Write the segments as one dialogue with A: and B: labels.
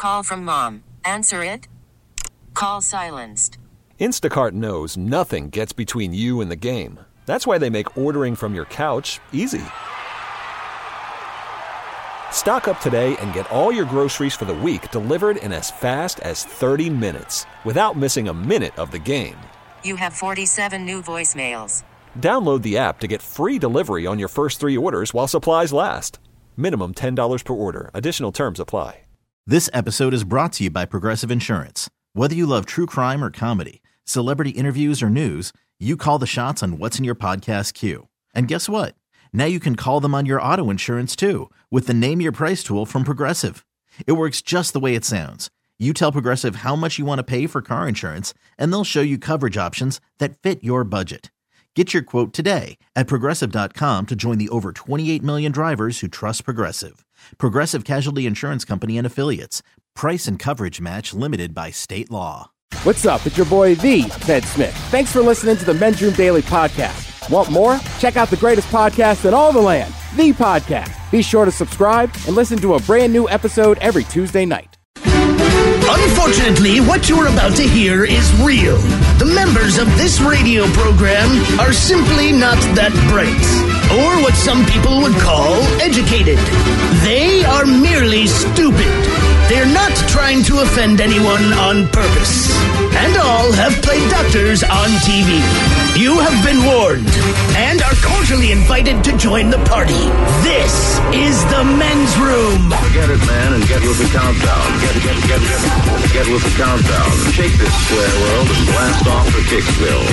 A: call from mom. Answer it. Call silenced.
B: Instacart knows nothing gets between you and the game. That's why they make ordering from your couch easy. Stock up today and get all your groceries for the week delivered in as fast as 30 minutes without missing a minute of the game.
A: You have 47 new voicemails.
B: Download the app to get free delivery on your first 3 orders while supplies last. Minimum $10 per order. Additional terms apply.
C: This episode is brought to you by Progressive Insurance. Whether you love true crime or comedy, celebrity interviews or news, you call the shots on what's in your podcast queue. And guess what? Now you can call them on your auto insurance too with the Name Your Price tool from Progressive. It works just the way it sounds. You tell Progressive how much you want to pay for car insurance, and they'll show you coverage options that fit your budget. Get your quote today at Progressive.com to join the over 28 million drivers who trust Progressive. Progressive Casualty Insurance Company and Affiliates. Price and coverage match limited by state law.
D: What's up? It's your boy, The Ted Smith. Thanks for listening to the Men's Room Daily Podcast. Want more? Check out the greatest podcast in all the land, The Podcast. Be sure to subscribe and listen to a brand new episode every Tuesday night.
E: Unfortunately, what you're about to hear is real. The members of this radio program are simply not that bright, or what some people would call educated. They are merely stupid. They're not trying to offend anyone on purpose. And all have played doctors on TV. You have been warned and are cordially invited to join the party. This is the Men's Room.
F: Get it, man, and get with the countdown. Get with the countdown. Shake this square world and blast off for Kicksville.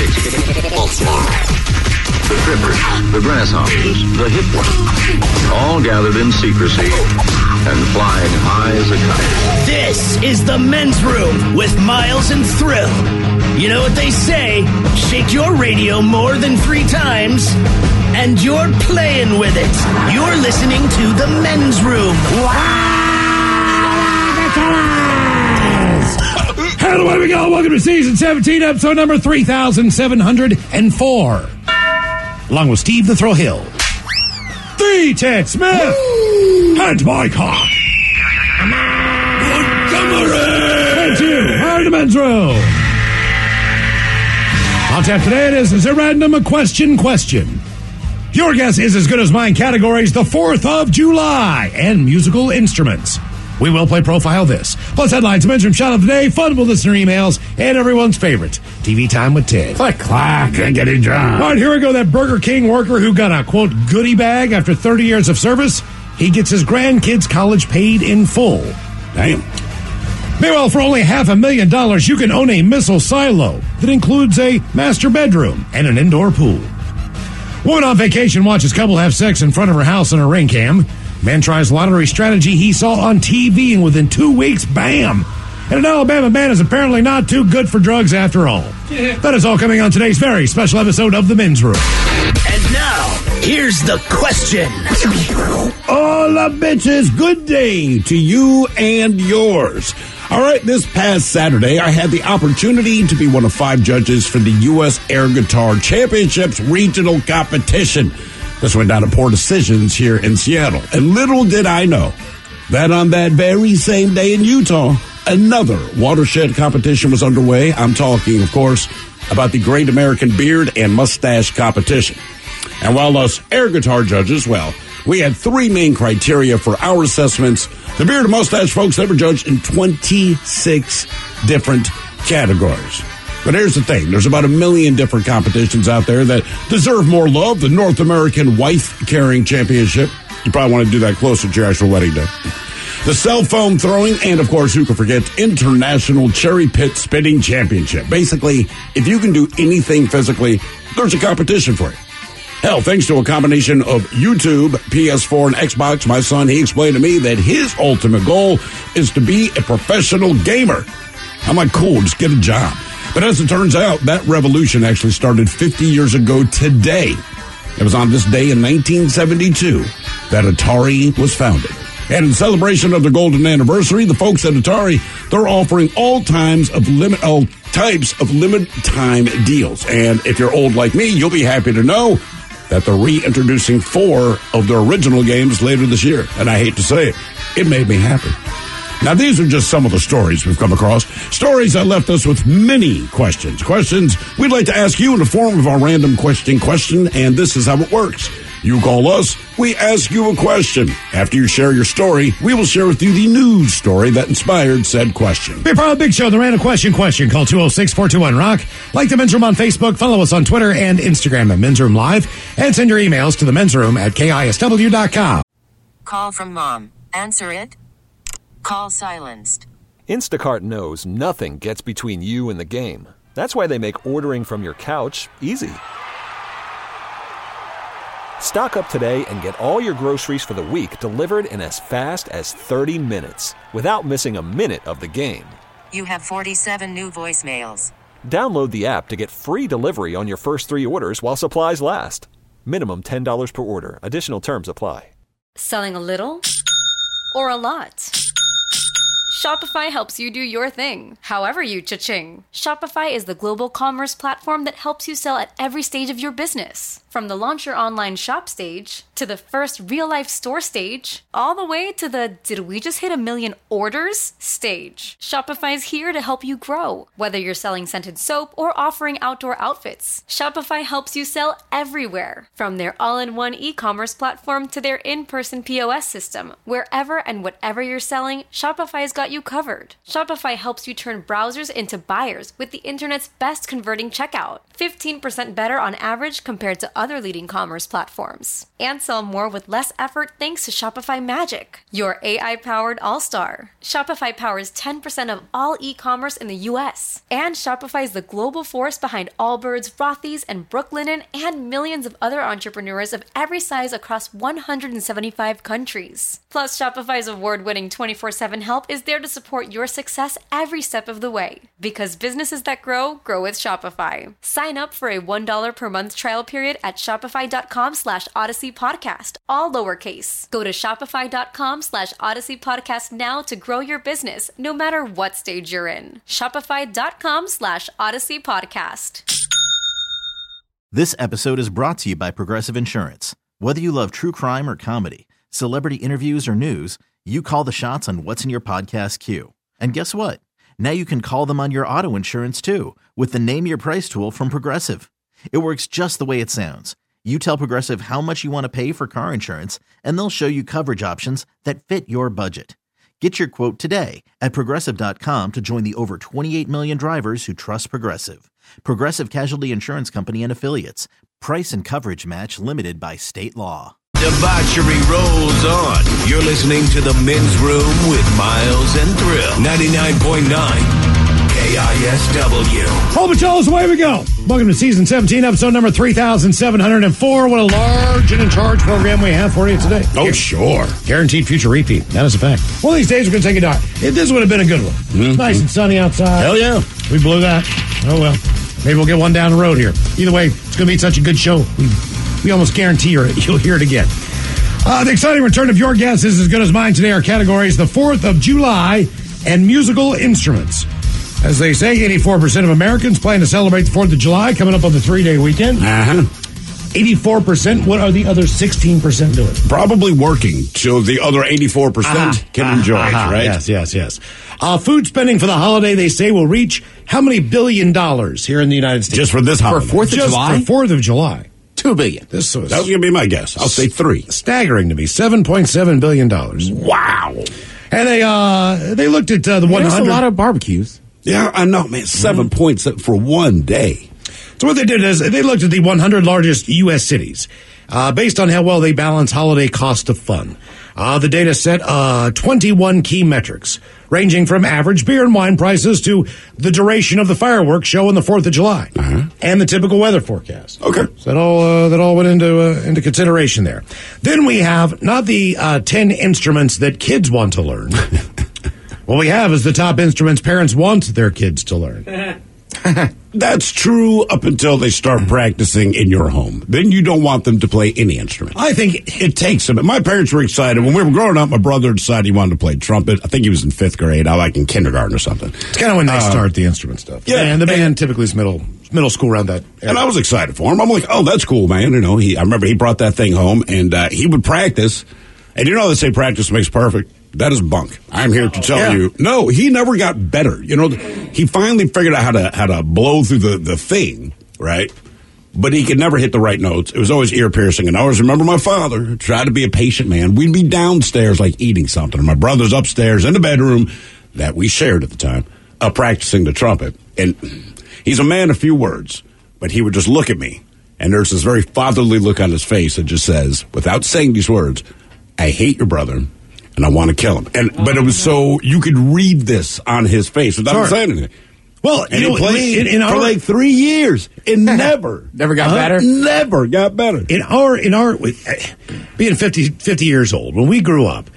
F: The trippers, the grasshoppers, the hip ones, all gathered in secrecy and flying high as a kite.
E: This is the Men's Room with Miles and Thrill. You know what they say, shake your radio more than 3 times, and you're playing with it. You're listening to the Men's Room.
G: And away we go. Welcome to season 17, episode number 3704. Along with Steve the Thrill Hill, the Ted Smith, and my cock. And you are the Men's Room. On tap today it is a random question. Your guess is as good as mine. Categories: the 4th of July and musical instruments. We will play Profile This. Plus headlines, Men's Room shot of the day, fun with listener emails, and everyone's favorite, TV Time with Ted. Clack, and getting drunk. All right, here we go. That Burger King worker who got a, quote, goodie bag after 30 years of service, he gets his grandkids' college paid in full. Damn. Meanwhile, for only $500,000, you can own a missile silo that includes a master bedroom and an indoor pool. Woman on vacation watches couple have sex in front of her house on a ring cam. Man tries lottery strategy he saw on TV, and within 2 weeks, bam! And an Alabama man is apparently not too good for drugs after all. That is all coming on today's very special episode of The Men's Room.
E: And now, here's the question.
H: Hola, bitches. Good day to you and yours. All right, this past Saturday, I had the opportunity to be one of 5 judges for the U.S. Air Guitar Championships regional competition. This went down to Poor Decisions here in Seattle. And little did I know that on that very same day in Utah, another watershed competition was underway. I'm talking, of course, about the Great American Beard and Mustache Competition. And while us air guitar judges, well, we had 3 main criteria for our assessments. The beard and mustache folks, they were judged in 26 different categories. But here's the thing. There's about 1 million different competitions out there that deserve more love. The North American Wife Carrying Championship. You probably want to do that closer to your actual wedding day. The Cell Phone Throwing, and, of course, who could forget, International Cherry Pit Spitting Championship. Basically, if you can do anything physically, there's a competition for you. Hell, thanks to a combination of YouTube, PS4, and Xbox, my son, he explained to me that his ultimate goal is to be a professional gamer. I'm like, cool, just get a job. But as it turns out, that revolution actually started 50 years ago today. It was on this day in 1972 that Atari was founded. And in celebration of their golden anniversary, the folks at Atari, they're offering all types of limited time deals. And if you're old like me, you'll be happy to know that they're reintroducing 4 of their original games later this year. And I hate to say it, it made me happy. Now, these are just some of the stories we've come across. Stories that left us with many questions. Questions we'd like to ask you in the form of our random question, and this is how it works. You call us, we ask you a question. After you share your story, we will share with you the news story that inspired said question.
G: Be part of the big show, the random question. Call 206-421-ROCK. Like the Men's Room on Facebook, follow us on Twitter and Instagram at Men's Room Live, and send your emails to the Men's Room at KISW.com.
A: Call from mom. Answer it. Call silenced.
B: Instacart knows nothing gets between you and the game. That's why they make ordering from your couch easy. Stock up today and get all your groceries for the week delivered in as fast as 30 minutes without missing a minute of the game.
A: You have 47 new voicemails.
B: Download the app to get free delivery on your first 3 orders while supplies last. Minimum $10 per order. Additional terms apply.
I: Selling a little or a lot? Shopify helps you do your thing, however you cha-ching. Shopify is the global commerce platform that helps you sell at every stage of your business. From the launch your online shop stage, to the first real-life store stage, all the way to the did we just hit 1 million orders stage. Shopify's here to help you grow. Whether you're selling scented soap or offering outdoor outfits, Shopify helps you sell everywhere. From their all-in-one e-commerce platform to their in-person POS system, wherever and whatever you're selling, Shopify's got you covered. Shopify helps you turn browsers into buyers with the internet's best converting checkout. 15% better on average compared to other leading commerce platforms. And sell more with less effort thanks to Shopify Magic, your AI-powered all-star. Shopify powers 10% of all e-commerce in the U.S. And Shopify is the global force behind Allbirds, Rothy's, and Brooklinen, and millions of other entrepreneurs of every size across 175 countries. Plus, Shopify's award-winning 24/7 help is there to support your success every step of the way. Because businesses that grow, grow with Shopify. Sign up for a $1 per month trial period at shopify.com/Odyssey Podcast, all lowercase. Go to shopify.com/Odyssey Podcast now to grow your business, no matter what stage you're in. Shopify.com/Odyssey Podcast.
C: This episode is brought to you by Progressive Insurance. Whether you love true crime or comedy, celebrity interviews or news, you call the shots on what's in your podcast queue. And guess what? Now you can call them on your auto insurance too with the Name Your Price tool from Progressive. It works just the way it sounds. You tell Progressive how much you want to pay for car insurance, and they'll show you coverage options that fit your budget. Get your quote today at Progressive.com to join the over 28 million drivers who trust Progressive. Progressive Casualty Insurance Company and Affiliates. Price and coverage match limited by state law.
J: Debauchery rolls on. You're listening to The Men's Room with Miles and Thrill. 99.9 KISW.
G: Hobichels, away we go. Welcome to Season 17, Episode number 3704. What a large and in charge program we have for you today.
H: Oh, sure.
G: Guaranteed future repeat. That is a fact. One of these days we're going to take a dive. This would have been a good one.
H: Mm-hmm.
G: Nice and sunny outside.
H: Hell yeah.
G: We blew that. Oh, well. Maybe we'll get one down the road here. Either way, it's going to be such a good show. We almost guarantee you'll hear it again. The exciting return of your guess is as good as mine today. Our categories, the 4th of July and musical instruments. As they say, 84% of Americans plan to celebrate the 4th of July coming up on the 3-day weekend. 84%. What are the other 16% doing?
H: Probably working, so the other 84% can enjoy it, right?
G: Yes. Food spending for the holiday, they say, will reach how many $1 billion here in the United States?
H: Just for this holiday?
G: For 4th of July? For 4th of July.
H: $2 billion. That was going to be my guess. I'll say 3.
G: Staggering to me. $7.7 billion.
H: Wow.
G: And they looked at the 100.
D: That's a lot of barbecues.
H: Yeah, I know, man. 7 points for one day.
G: So what they did is they looked at the 100 largest U.S. cities based on how well they balance holiday cost of fun. The data set 21 key metrics, ranging from average beer and wine prices to the duration of the fireworks show on the 4th of July and the typical weather forecast.
H: Okay.
G: So that all went into consideration there. Then we have not the 10 instruments that kids want to learn. What we have is the top instruments parents want their kids to learn.
H: That's true up until they start practicing in your home. Then you don't want them to play any instrument.
G: I think
H: it takes them. My parents were excited. When we were growing up, my brother decided he wanted to play trumpet. I think he was in 5th grade. I like in kindergarten or something.
G: It's kind of when they start the instrument stuff.
H: Yeah.
G: And the band typically is middle school around that area.
H: And I was excited for him. I'm like, oh, that's cool, man. I remember he brought that thing home, and he would practice. And you know they say practice makes perfect. That is bunk. I'm here to tell you. No, he never got better. You know, he finally figured out how to blow through the thing, right? But he could never hit the right notes. It was always ear piercing. And I always remember my father tried to be a patient man. We'd be downstairs like eating something. And my brother's upstairs in the bedroom that we shared at the time, practicing the trumpet. And he's a man of few words, but he would just look at me. And there's this very fatherly look on his face that just says, without saying these words, I hate your brother and I want to kill him. But it was so you could read this on his face without saying anything.
G: Well,
H: and he played for like 3 years. It never
D: got better.
H: Never got better.
G: In our being 50 years old, when we grew up,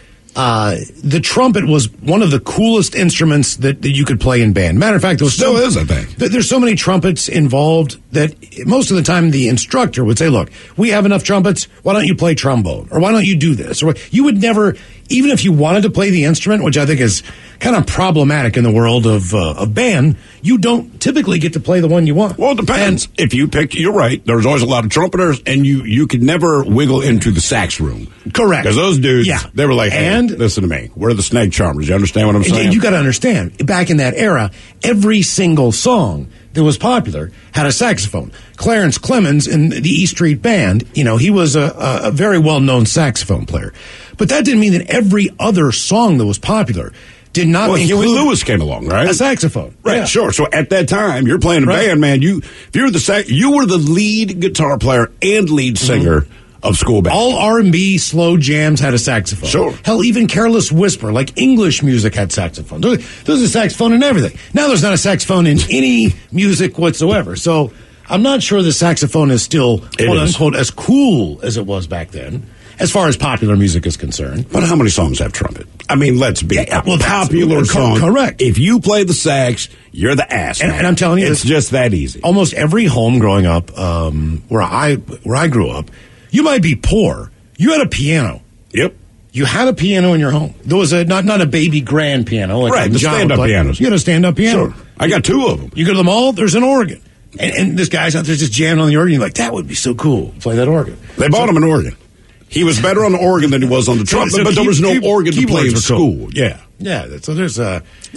G: the trumpet was one of the coolest instruments that you could play in band. Matter of fact, there
H: still is, I think.
G: There's so many trumpets involved that most of the time the instructor would say, "Look, we have enough trumpets. Why don't you play trombone? Or why don't you do this?" Or you would never, even if you wanted to play the instrument, which I think is kind of problematic in the world of band, you don't typically get to play the one you want.
H: Well, it depends. If you picked, you're right. There's always a lot of trumpeters, and you could never wiggle into the sax room.
G: Correct.
H: Because those dudes, they were like, hey, listen to me. We're the Snake Charmers. You understand what I'm saying?
G: You got to understand, back in that era, every single song that was popular had a saxophone. Clarence Clemens in the E Street Band, he was a very well-known saxophone player. But that didn't mean that every other song that was popular did not include
H: Huey Lewis came along, right?
G: A saxophone.
H: Right,
G: yeah.
H: Sure. So at that time, you're playing a band, man. You were the lead guitar player and lead singer of school band.
G: All R&B slow jams had a saxophone.
H: Sure.
G: Hell, even Careless Whisper, like English music, had saxophone. There's a saxophone in everything. Now there's not a saxophone in any music whatsoever. So I'm not sure the saxophone is still, quote unquote, as cool as it was back then, as far as popular music is concerned.
H: But how many songs have trumpet? I mean, let's be popular song.
G: Correct.
H: If you play the sax, you're the ass.
G: And I'm telling you,
H: it's just that easy.
G: Almost every home growing up, where I grew up, you might be poor. You had a piano.
H: Yep.
G: You had a piano in your home. There was not a baby grand piano. Like
H: right, the stand-up pianos.
G: You had a stand-up piano.
H: Sure. I got 2 of them.
G: You go to the mall, there's an organ. And this guy's out there just jamming on the organ. You're like, that would be so cool. Play that organ.
H: They bought him an organ. He was better on the organ than he was on the trumpet, but there was no organ to play in school.
G: Cool. Yeah. So there's a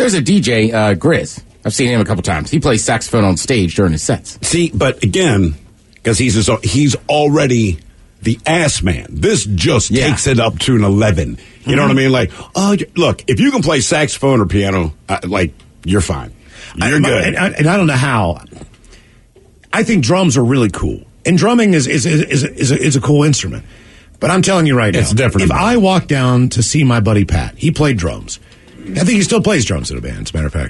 D: DJ, Grizz. I've seen him a couple times. He plays saxophone on stage during his sets.
H: See, but again, because he's already the ass man. This just takes it up to an 11. You know what I mean? Like, look, if you can play saxophone or piano, you're fine. You're good.
G: And I don't know how. I think drums are really cool, and drumming is a cool instrument. But I'm telling you right now,
H: it's different.
G: If I walk down to see my buddy Pat, he played drums. I think he still plays drums in a band, as a matter of fact.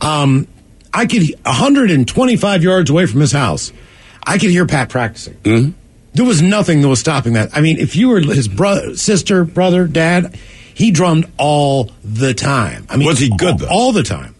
G: I could 125 yards away from his house, I could hear Pat practicing.
H: Mm-hmm.
G: There was nothing that was stopping that. I mean, if you were his brother, sister, brother, dad, he drummed all the time. I mean,
H: was he good though?
G: All the time.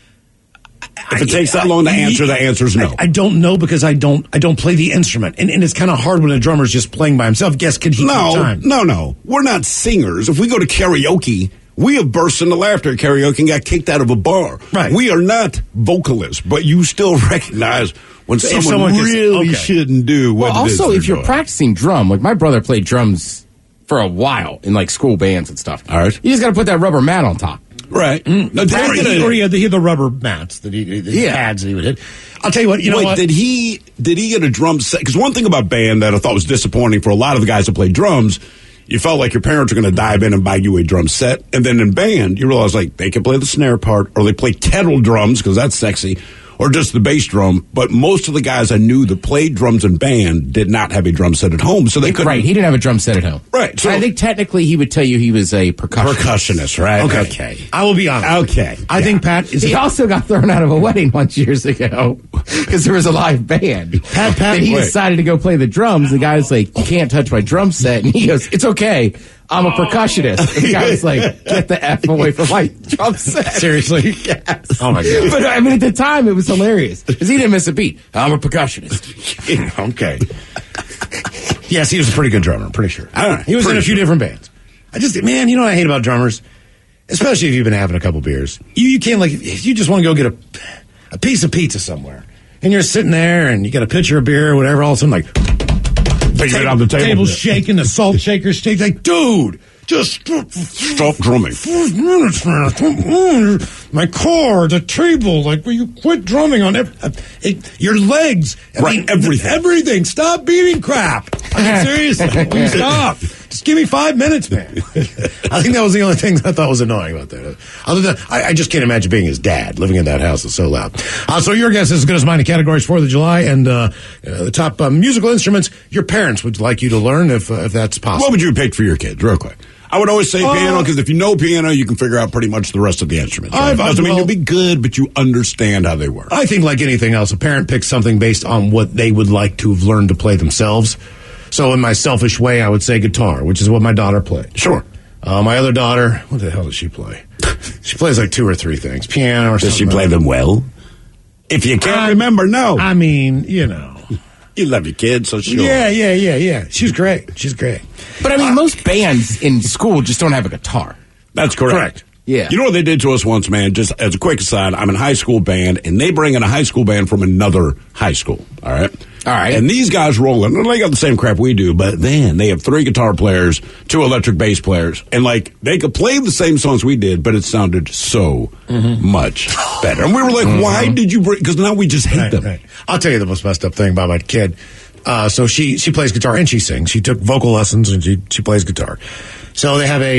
H: If it takes that long to answer, the answer is no.
G: I don't know because I don't play the instrument, and it's kind of hard when a drummer's just playing by himself. Guess could he keep time?
H: No. We're not singers. If we go to karaoke, we have burst into laughter at karaoke and got kicked out of a bar.
G: Right.
H: We are not vocalists, but you still recognize when someone really shouldn't do what it is.
D: Also, if you're
H: doing.
D: practicing drum, like my brother played drums for a while in like school bands and stuff.
H: All right.
D: You just got to put that rubber mat on top.
H: Right.
G: Or he had the rubber mats that he pads that he would hit. I'll tell you what. What?
H: Did he get a drum set? Because one thing about band that I thought was disappointing for a lot of the guys that played drums, you felt like your parents were going to dive in and buy you a drum set, and then in band you realize like they can play the snare part, or they play kettle drums because that's sexy, or just the bass drum. But most of the guys I knew that played drums in band did not have a drum set at home, so they couldn't.
D: Right, he didn't have a drum set at home.
H: Right, so
D: I think technically he would tell you he was a
H: percussionist, right?
G: Okay. I will be honest.
H: Okay,
G: I think Pat is.
D: He also got thrown out of a wedding once years ago because there was a live band.
G: Pat,
D: and he decided to go play the drums. The guy was like, "You can't touch my drum set," and he goes, "It's okay. I'm a percussionist." And the guy was like, "Get the F away from my drum set."
G: Seriously?
D: Yes.
G: Oh, my God.
D: But, I mean, at the time, it was hilarious because he didn't miss a beat. I'm a percussionist.
G: Okay. Yes, he was a pretty good drummer, I'm pretty sure.
H: Right,
G: he was in a few different bands. Man, you know what I hate about drummers? Especially if you've been having a couple beers. You can't, like, if you just want to go get a piece of pizza somewhere, and you're sitting there, and you got a pitcher of beer or whatever, all of a sudden, like...
H: on the table.
G: Table's shaking, the salt shaker's shaking. Like, dude, Just
H: Stop drumming.
G: 5 minutes, man. My core, the table. Like, will you quit drumming on your legs? Everything. Stop beating crap. I mean, seriously, will you stop? Just give me 5 minutes, man. I think that was the only thing I thought was annoying about that. Other than I just can't imagine being his dad, living in that house. It's so loud. So your guess is as good as mine in categories 4th of July and the top musical instruments your parents would like you to learn if that's possible.
H: What would you pick for your kids, real quick? I would always say piano, because if you know piano, you can figure out pretty much the rest of the instruments. Right? Doesn't mean you'll be good, but you understand how they work.
G: I think like anything else, a parent picks something based on what they would like to have learned to play themselves. So in my selfish way, I would say guitar, which is what my daughter played.
H: Sure.
G: My other daughter, what the hell does she play? She plays like 2 or 3 things. Piano or something.
H: Does she play them well? If you can't remember, no.
G: I mean, you know.
H: You love your kids, so sure.
G: Yeah. She's great.
D: But I mean, most bands in school just don't have a guitar.
H: That's correct.
D: Yeah.
H: You know what they did to us once, man? Just as a quick aside, I'm in high school band, and they bring in a high school band from another high school. All right. And these guys roll in. They got the same crap we do, but then they have 3 guitar players, 2 electric bass players, and like they could play the same songs we did, but it sounded so much better. And we were like, why did you bring? Because now we just hate them.
G: Right. I'll tell you the most messed up thing about my kid. So she plays guitar and she sings. She took vocal lessons and she plays guitar. So they have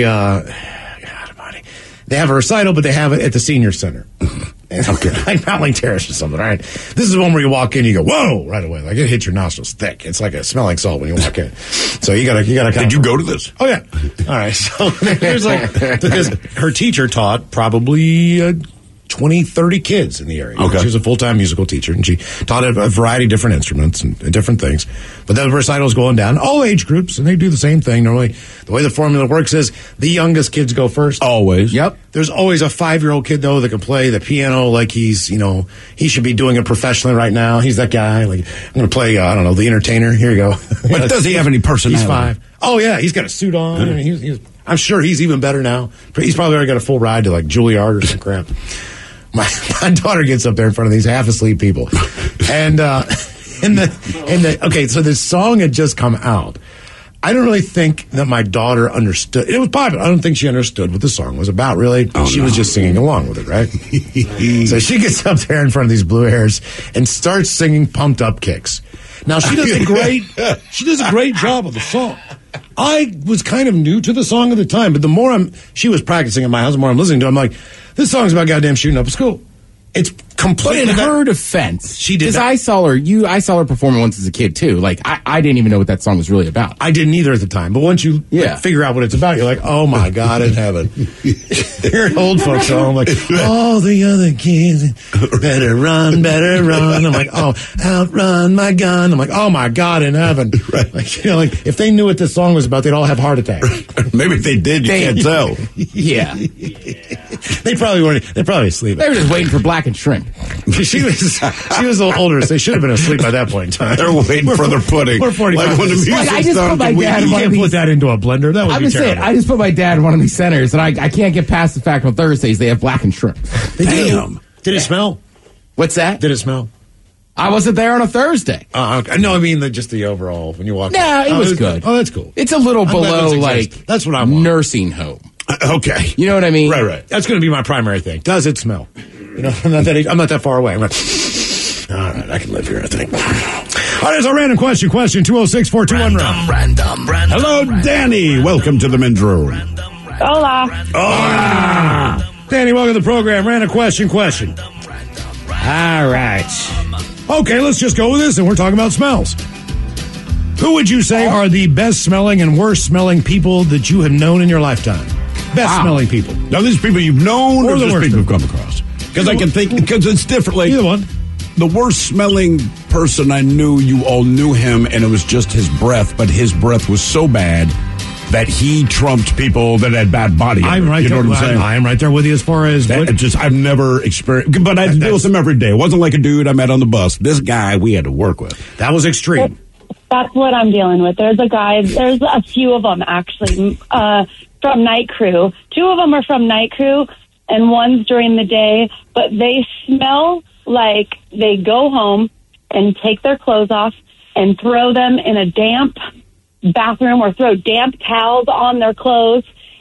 G: they have a recital, but they have it at the senior center. Okay. Like Mountling Terrace or something, right? This is one where you walk in, you go, whoa, right away. Like, it hits your nostrils thick. It's like a smelling salt when you walk in. So you gotta
H: Did you go to this?
G: Oh, yeah. All right. So there's because her teacher taught probably 20, 30 kids in the area.
H: Okay.
G: She was a full-time musical teacher, and she taught a variety of different instruments and different things. But the recital's going down, all age groups, and they do the same thing. Normally, the way the formula works is the youngest kids go first.
H: Always.
G: Yep. There's always a 5-year-old kid, though, that can play the piano like he's, he should be doing it professionally right now. He's that guy. Like, I'm going to play, The Entertainer. Here you go.
H: But does he have any personality?
G: He's 5. Oh, yeah. He's got a suit on. And I'm sure he's even better now. He's probably already got a full ride to, like, Juilliard or some crap. My daughter gets up there in front of these half-asleep people. And okay, so this song had just come out. I don't really think that my daughter understood. It was popular. I don't think she understood what the song was about, really. She was just singing along with it, right? So she gets up there in front of these blue hairs and starts singing Pumped Up Kicks. Now, she does a great job of the song. I was kind of new to the song at the time, but the more she was practicing at my house, the more I'm listening to it, I'm like, this song's about goddamn shooting up a school. It's completely.
D: But in her defense,
G: she did.
D: Because I saw her perform it once as a kid too. Like I didn't even know what that song was really about.
G: I didn't either at the time. But once you figure out what it's about, you're like, oh my God in heaven. You're an old folk song, like all the other kids better run. I'm like, oh, outrun my gun. I'm like, oh my God in heaven.
H: Right.
G: Like if they knew what this song was about, they'd all have heart attacks.
H: Maybe if they did, you can't tell.
D: Yeah.
G: They probably weren't. They're probably asleep.
D: They were just waiting for Black and Shrimp.
G: She was a little older, so they should have been asleep by that point in time.
H: They're waiting for their pudding.
G: We're 45.
H: Like when the music's
D: I just
H: done,
D: put my dad
G: you can't put that into a blender. That would be terrible.
D: I just put my dad in one of these centers, and I can't get past the fact on Thursdays they have Black and Shrimp.
G: Damn. Did it smell?
D: What's that?
G: Did it smell?
D: I wasn't there on a Thursday.
G: Okay. No, I mean just the overall when you walk.
D: Nah, it was good.
G: Oh, that's cool.
D: It's a little below
G: that's what I want.
D: Nursing home.
H: Okay.
D: You know what I mean?
G: Right. That's going to be my primary thing. Does it smell? I'm not that far away. All right, I can live here, I think. All right, there's a random question. 206-421.
J: Random.
H: Hello, Danny. Welcome to the men's room.
K: Hola.
G: Danny, welcome to the program. Random question. All right. Okay, let's just go with this, and we're talking about smells. Who would you say are the best smelling and worst smelling people that you have known in your lifetime? Best smelling people.
H: Now, these people you've known or just people you've come across? Because I can think, because it's different. Like,
G: either one.
H: The worst smelling person I knew, you all knew him, and it was just his breath, but his breath was so bad that he trumped people that had bad body odor.
G: I'm right there. Know what I'm saying? I'm right there with you as far as
H: that. I've never experienced, but I had to deal with him every day. It wasn't like a dude I met on the bus. This guy we had to work with.
G: That was extreme.
K: That's what I'm dealing with. There's a few of them actually from Night Crew. 2 of them are from Night Crew, and one's during the day, but they smell like they go home and take their clothes off and throw them in a damp bathroom or throw damp towels on their clothes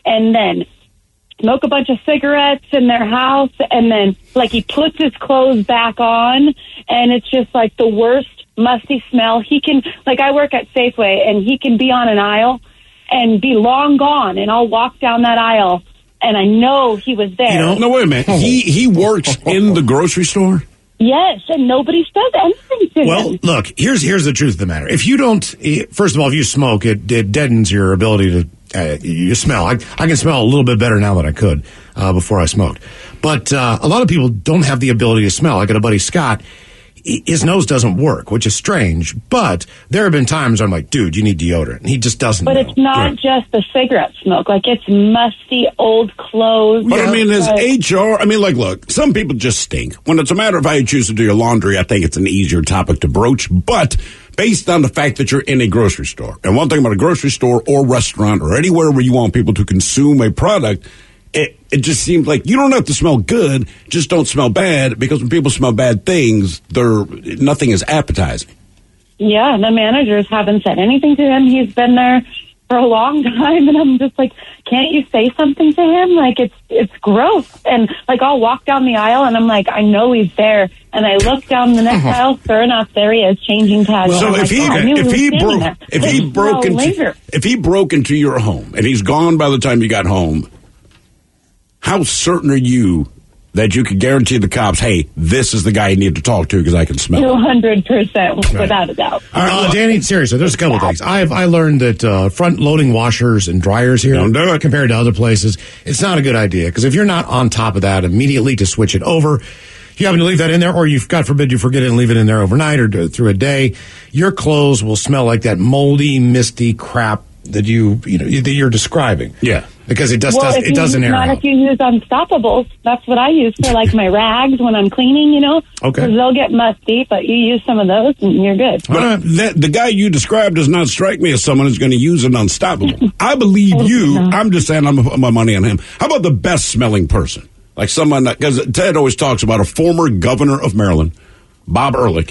K: and then smoke a bunch of cigarettes in their house, and then like he puts his clothes back on, and it's just like the worst musty smell. He can, like, I work at Safeway, and he can be on an aisle and be long gone, and I'll walk down that aisle and I know he was there.
H: No, wait a minute. He works in the grocery store?
K: Yes, and nobody says anything to him.
G: Well, look, here's the truth of the matter. If you don't, first of all, if you smoke, it deadens your ability to you smell. I can smell a little bit better now than I could before I smoked. But a lot of people don't have the ability to smell. I got a buddy, Scott. His nose doesn't work, which is strange. But there have been times I'm like, dude, you need deodorant. And he just doesn't
K: But it's not just the cigarette smoke. Like, it's musty, old clothes.
H: But I mean, as HR, I mean, like, look, some people just stink. When it's a matter of how you choose to do your laundry, I think it's an easier topic to broach. But based on the fact that you're in a grocery store, and one thing about a grocery store or restaurant or anywhere where you want people to consume a product, it just seems like you don't have to smell good, just don't smell bad, because when people smell bad things, nothing is appetizing.
K: Yeah, the managers haven't said anything to him. He's been there for a long time, and I'm just like, can't you say something to him? Like, it's gross. And like, I'll walk down the aisle, and I'm like, I know he's there. And I look down the next aisle, sure enough, there he is, changing tags.
H: So if he broke into your home and he's gone by the time you got home, how certain are you that you could guarantee the cops, hey, this is the guy you need to talk to because I can smell it?
K: 200%, without a doubt.
G: Danny, seriously, there's a couple things. I learned that front-loading washers and dryers here,
H: don't do it.
G: Compared to other places, it's not a good idea, because if you're not on top of that immediately to switch it over, you happen to leave that in there, or God forbid you forget it and leave it in there overnight or through a day, your clothes will smell like that moldy, misty crap that that you're describing.
H: Yeah.
G: Because it doesn't air out.
K: Not if you use Unstoppables. That's what I use for, like, my rags when I'm cleaning, Okay. Because they'll get musty, but you use some of those and you're good.
H: But the guy you described does not strike me as someone who's going to use an Unstoppable. I believe you. I'm just saying I'm going to put my money on him. How about the best smelling person? Like someone that, because Ted always talks about a former governor of Maryland, Bob Ehrlich.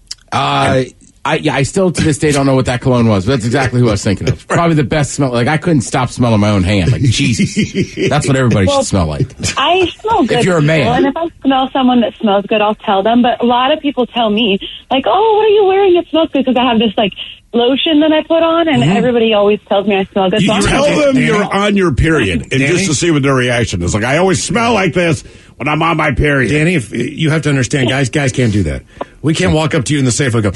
D: I still to this day don't know what that cologne was, but that's exactly who I was thinking of. Probably the best smell. Like, I couldn't stop smelling my own hand. Like, Jesus. That's what everybody should smell like.
K: I smell good.
D: If you're a man.
K: And if I smell someone that smells good, I'll tell them. But a lot of people tell me, like, oh, what are you wearing? It smells good, because I have this, like, lotion that I put on, and everybody always tells me I smell good.
H: You tell them you're on your period, and just to see what their reaction is. Like, I always smell like this when I'm on my period.
G: Danny, if you have to understand, guys can't do that. We can't walk up to you in the safe and go,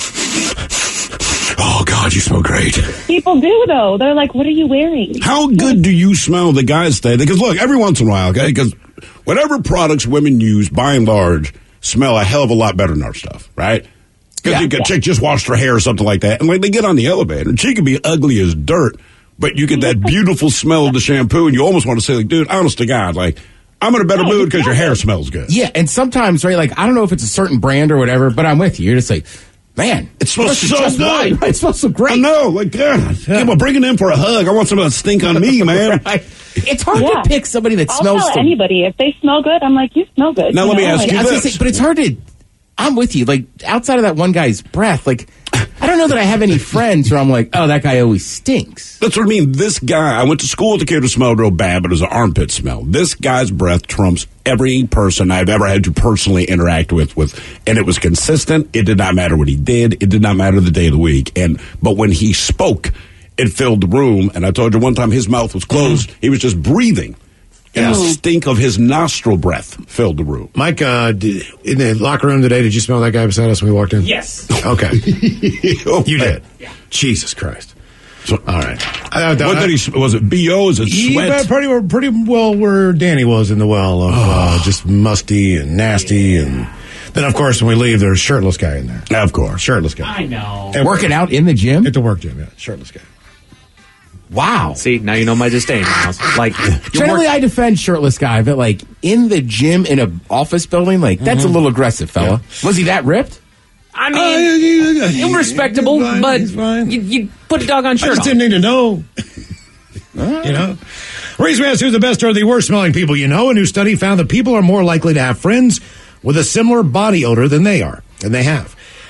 G: oh, God, you smell great.
K: People do, though. They're like, what are you wearing?
H: How good do you smell, the guys say? Because, look, every once in a while, okay, because whatever products women use, by and large, smell a hell of a lot better than our stuff, right? Because a chick just washed her hair or something like that, and like they get on the elevator, and she can be ugly as dirt, but you get that beautiful smell of the shampoo, and you almost want to say, like, dude, honest to God, like, I'm in a better mood because your hair smells good.
D: Yeah, and sometimes, right, like, I don't know if it's a certain brand or whatever, but I'm with you. You're just like, man,
H: it smells so good.
D: Right. It smells so great.
H: I know, like, God, I'm bringing in for a hug. I want some of that stink on me, man.
D: Right. It's hard to pick somebody that smells.
K: I'll tell anybody. If they smell good, I'm like, you smell good.
H: Now, let me ask you this.
D: But it's hard to, I'm with you. Like, outside of that one guy's breath, like, I don't know that I have any friends where I'm like, oh, that guy always stinks.
H: That's what I mean. This guy, I went to school with a kid who smelled real bad, but it was an armpit smell. This guy's breath trumps every person I've ever had to personally interact with, and it was consistent. It did not matter what he did. It did not matter the day of the week. But when he spoke, it filled the room. And I told you one time his mouth was closed. He was just breathing. And the stink of his nostril breath filled the room.
G: Mike, in the locker room today, did you smell that guy beside us when we walked in?
L: Yes.
G: Okay. You did? Yeah. Jesus Christ.
H: So,
G: all right.
H: What did he? Was it BO? Is it sweat?
G: Pretty well where Danny was in the well of just musty and nasty. And then, of course, when we leave, there's a shirtless guy in there.
H: Of course.
G: Shirtless guy.
L: I know.
D: And working out in the gym?
G: At the work gym, yeah. Shirtless guy.
D: Wow.
L: See, now you know my disdain, Miles. Like,
D: generally, I defend shirtless guy, but like in the gym in an office building, like that's a little aggressive, fella. Yeah. Was he that ripped?
L: I mean, respectable, but you put a doggone shirt on.
G: I just didn't need to know. You know? Reason we asked who's the best or the worst smelling people you know. A new study found that people are more likely to have friends with a similar body odor than they are, and they have.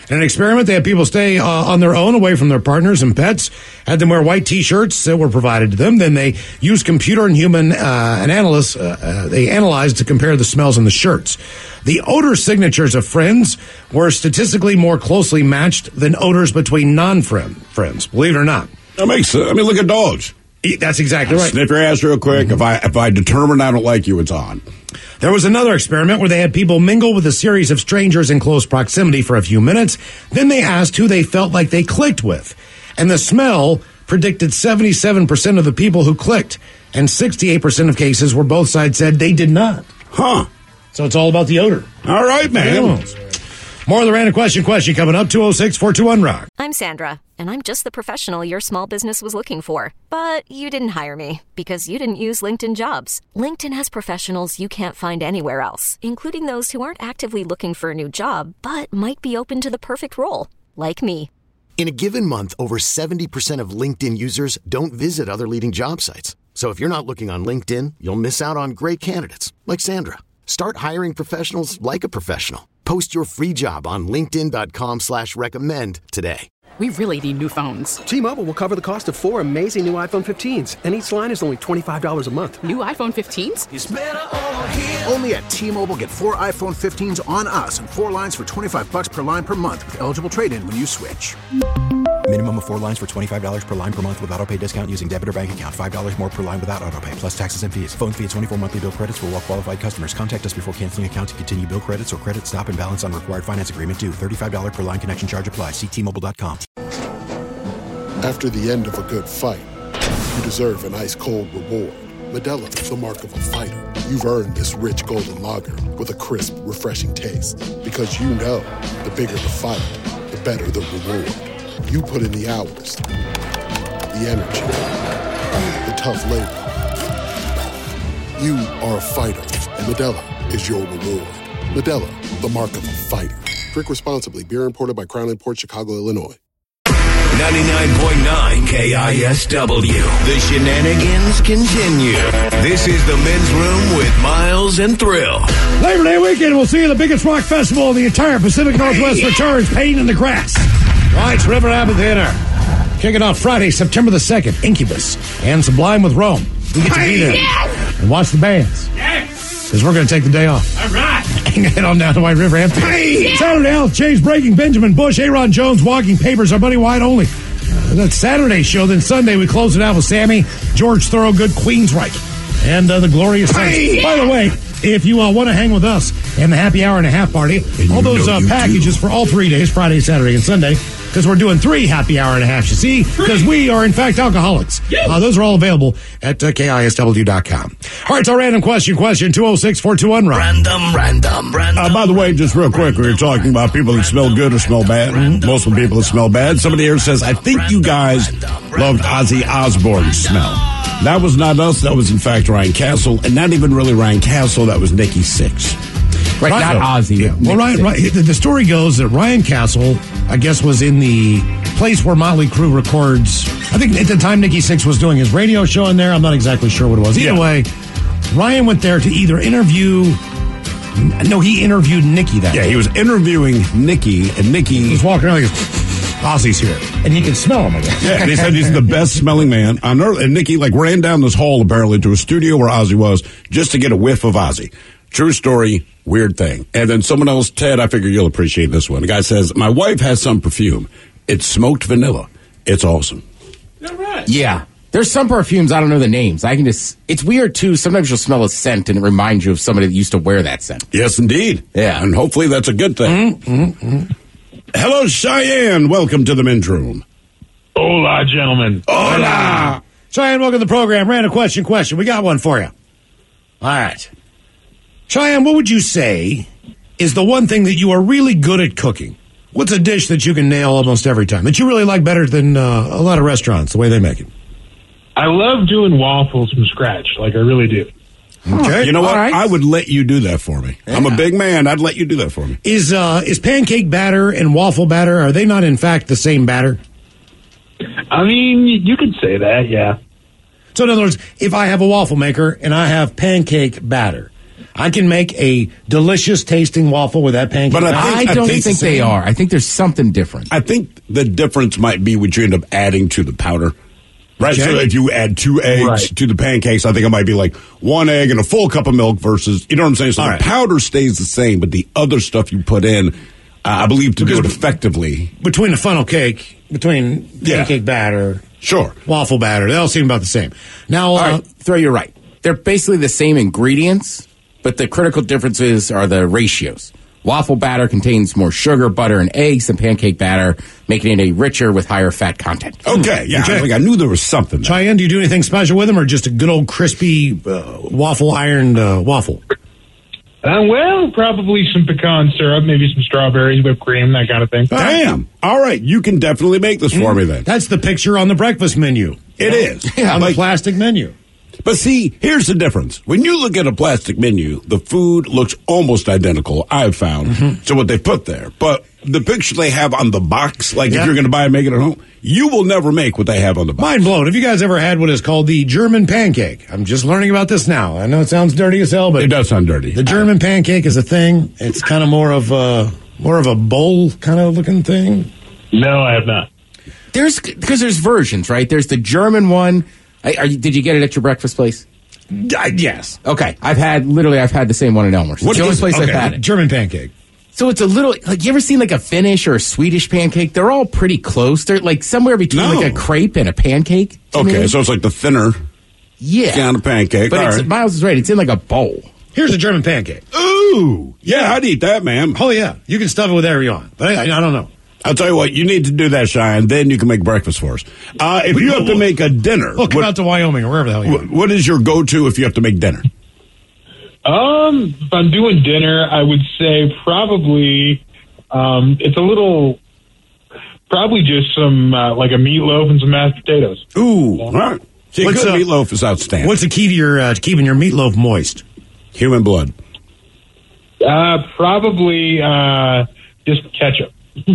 G: In an experiment, they had people stay on their own, away from their partners and pets, had them wear white T-shirts that were provided to them. Then they used computer and human analysts. They analyzed to compare the smells in the shirts. The odor signatures of friends were statistically more closely matched than odors between non-friends, believe it or not.
H: That makes sense. I mean, look at dogs.
G: That's exactly right.
H: Sniff your ass real quick. If I determine I don't like you, it's on.
G: There was another experiment where they had people mingle with a series of strangers in close proximity for a few minutes. Then they asked who they felt like they clicked with. And the smell predicted 77% of the people who clicked. And 68% of cases where both sides said they did not.
H: Huh.
G: So it's all about the odor.
H: All right, man.
G: More of the random question coming up, 206-421-ROCK.
M: I'm Sandra, and I'm just the professional your small business was looking for. But you didn't hire me because you didn't use LinkedIn Jobs. LinkedIn has professionals you can't find anywhere else, including those who aren't actively looking for a new job, but might be open to the perfect role, like me.
N: In a given month, over 70% of LinkedIn users don't visit other leading job sites. So if you're not looking on LinkedIn, you'll miss out on great candidates, like Sandra. Start hiring professionals like a professional. Post your free job on linkedin.com/recommend today.
O: We really need new phones.
P: T-Mobile will cover the cost of 4 amazing new iPhone 15s, and each line is only $25 a month.
O: New iPhone 15s?
Q: It's better over here. Only at T-Mobile, get 4 iPhone 15s on us and 4 lines for $25 per line per month with eligible trade-in when you switch.
R: Minimum of 4 lines for $25 per line per month with autopay discount using debit or bank account. $5 more per line without autopay, plus taxes and fees. Phone fee at 24 monthly bill credits for well-qualified customers. Contact us before canceling account to continue bill credits or credit stop and balance on required finance agreement due. $35 per line connection charge applies. See T-Mobile.com.
S: After the end of a good fight, you deserve an ice-cold reward. Modelo is the mark of a fighter. You've earned this rich golden lager with a crisp, refreshing taste. Because you know, the bigger the fight, the better the reward. You put in the hours, the energy, the tough labor. You are a fighter, and Modelo is your reward. Modelo, the mark of a fighter. Drink responsibly. Beer imported by Crown Imports, Chicago, Illinois.
J: 99.9 KISW. The shenanigans continue. This is the Men's Room with Miles and Thrill.
G: Labor Day weekend, we'll see the biggest rock festival in the entire Pacific Northwest returns, Pain in the Grass. Lights, River Amphitheater. Kicking off Friday, September the 2nd, Incubus and Sublime with Rome. We get to be there and watch the bands. Because we're going to take the day off.
L: All right.
G: And head on down to White River Amphitheater. Saturday, Alice James Breaking, Benjamin Bush, Aaron Jones, Walking Papers, our buddy White Only. That's Saturday show. Then Sunday, we close it out with Sammy, George Thorogood, Queensryche, and the Glorious Saints. By the way, if you want to hang with us and the happy hour and a half party, all those packages for all 3 days, Friday, Saturday, and Sunday, because we're doing 3 happy hour and a half, you see, because we are, in fact, alcoholics. Those are all available at KISW.com. All right, it's our random question, 206-421-ROCK.
H: Random. By the way, just real quick, we were talking about people that smell good or smell bad. Most of the people that smell bad. Somebody here says, I think you guys loved Ozzy Osbourne's smell. That was not us. That was, in fact, Ryan Castle. And not even really Ryan Castle. That was Nikki Sixx.
D: Right, not Ozzy.
G: Yeah. Well, the story goes that Ryan Castle, I guess, was in the place where Motley Crue records. I think at the time Nikki Sixx was doing his radio show in there. I'm not exactly sure what it was. Either way, Ryan went there to either interview. No, he interviewed Nikki that day.
H: He was interviewing Nikki, and Nikki
G: was walking around. He goes, Ozzy's here, and he could smell him again.
H: Yeah, and he said he's the best smelling man on earth. And Nikki ran down this hall apparently to a studio where Ozzy was just to get a whiff of Ozzy. True story, weird thing. And then someone else, Ted, I figure you'll appreciate this one. The guy says, my wife has some perfume. It's smoked vanilla. It's awesome.
L: All right.
D: Yeah. There's some perfumes, I don't know the names. It's weird, too. Sometimes you'll smell a scent and it reminds you of somebody that used to wear that scent.
H: Yes, indeed.
D: Yeah.
H: And hopefully that's a good thing. Hello, Cheyenne. Welcome to the Men's Room.
T: Hola, gentlemen.
H: Hola.
G: Cheyenne, welcome to the program. Random question. We got one for you. All right. Cheyenne, what would you say is the one thing that you are really good at cooking? What's a dish that you can nail almost every time, that you really like better than a lot of restaurants, the way they make it?
T: I love doing waffles from scratch. I really do.
H: Okay. You know what? Right. I would let you do that for me. Yeah. I'm a big man. I'd let you do that for me.
G: Is pancake batter and waffle batter, are they not in fact the same batter?
T: I mean, you could say that, yeah.
G: So in other words, if I have a waffle maker and I have pancake batter, I can make a delicious tasting waffle with that pancake.
H: But
L: I don't think they are. I think there's something different.
H: I think the difference might be what you end up adding to the powder. Right,
G: Okay.
H: so if you add 2 eggs to the pancakes, I think it might be like 1 egg and a full cup of milk versus, you know what I'm saying? So the powder stays the same, but the other stuff you put in, I believe to do it effectively.
G: Between the funnel cake, between pancake batter, waffle batter, they all seem about the same. Now,
L: you're right. They're basically the same ingredients, but the critical differences are the ratios. Waffle batter contains more sugar, butter, and eggs than pancake batter, making it a richer with higher fat content.
H: Okay, yeah, I knew there was something.
G: Cheyenne, do you do anything special with them, or just a good old crispy waffle ironed waffle?
T: Well, probably some pecan syrup, maybe some strawberries, whipped cream, that kind of thing.
H: Damn. All right, you can definitely make this for me then.
G: That's the picture on the breakfast menu.
H: It is.
G: On the plastic menu.
H: But see, here's the difference. When you look at a plastic menu, the food looks almost identical, I've found, to what they put there. But the picture they have on the box, like if you're going to buy and make it at home, you will never make what they have on the box.
G: Mind blown. Have you guys ever had what is called the German pancake? I'm just learning about this now. I know it sounds dirty as hell, but
H: it does sound dirty.
G: The German pancake is a thing. It's kind of more of a bowl kind of looking thing.
T: No, I have not.
L: Because there's versions, right? There's the German one. Did you get it at your breakfast place?
G: Yes.
L: Okay. I've had the same one in Elmer's. It's the only place I've had it.
G: German pancake.
L: So it's a little, like, you ever seen like a Finnish or a Swedish pancake? They're all pretty close. They're like somewhere between like a crepe and a pancake.
H: Okay, so it's like the thinner kind of pancake.
L: But Miles is right. It's in like a bowl.
G: Here's a German pancake.
H: Ooh. Yeah, I'd eat that, man.
G: Oh, yeah. You can stuff it with whatever you want. But I don't know.
H: I'll tell you what, you need to do that, Cheyenne, then you can make breakfast for us. If you have to make a dinner...
G: Well, come out to Wyoming or wherever the hell you are.
H: What is your go-to if you have to make dinner?
T: If I'm doing dinner, I would say probably it's a little... Probably just some, like a meatloaf and some mashed potatoes.
H: Ooh, all right. See, good meatloaf is outstanding.
G: What's the key to your keeping your meatloaf moist?
H: Human blood.
T: Probably just ketchup.